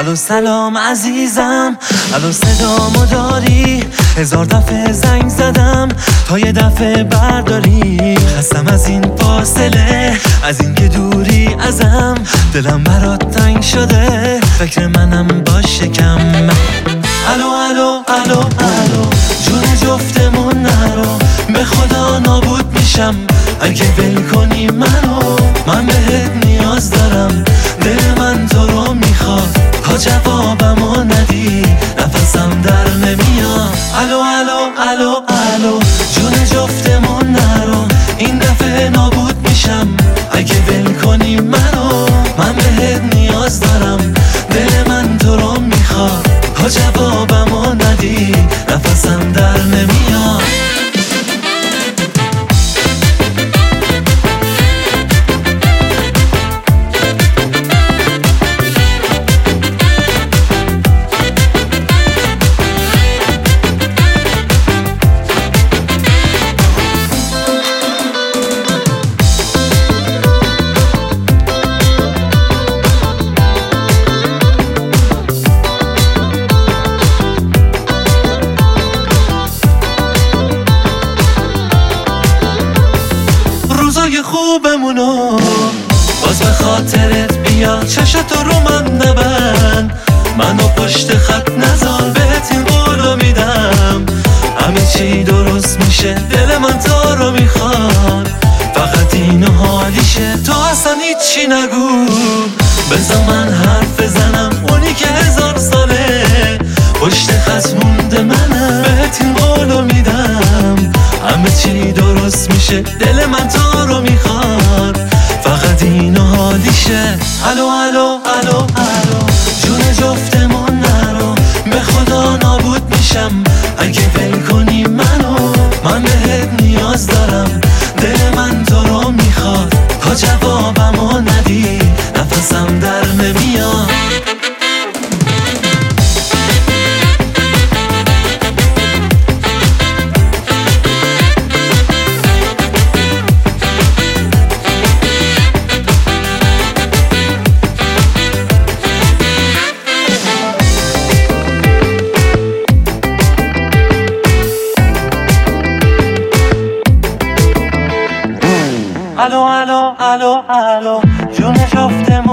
الو سلام عزیزم، الو صدامو داری؟ 1000 دفعه زنگ زدم تا یه دفعه برداری. خستم از این فاصله، از این که دوری ازم. دلم برات تنگ شده، فکر منم باشه کم. الو الو الو الو، جون جفتمون نرو، به خدا نابود میشم اگه ول کنی منو. من بهت نیاز دارم، دل من تو رو میخواد، تا جوابمو ندی نفسم در نمیاد. الو الو الو الو، جون جفتمون نرو، این دفعه نابود میشم اگه ول کنی منو. من بهت نیاز دارم، دل من تو رو میخواد، تا جوابمو ندی نفسم در نمیاد. روزای خوبمونو باز به خاطرت بیاد، چشتو رو من نبند، منو پشت خط نذار، بهت این قولو میدم. همه چی درست میشه، دل من تو رو میخواد، فقط اینو حالیشه. تو اصلا هیچی نگو، بذار من حرف بزنم. اونی که 1000 ساله پشت خط مونده منم، بهت این قولو میدم. همه چی درست میشه، دل من تو رو میخواد، فقط اینو حالیشه. الو الو الو الو، جون جفتمون نرو، به خدا نابود میشم اگه ول کنی منو. من بهت نیاز دارم، دل من تو رو میخواد، تا جوابمو ندی نفسم در نمیاد. الو الو الو الو، جون جفتمون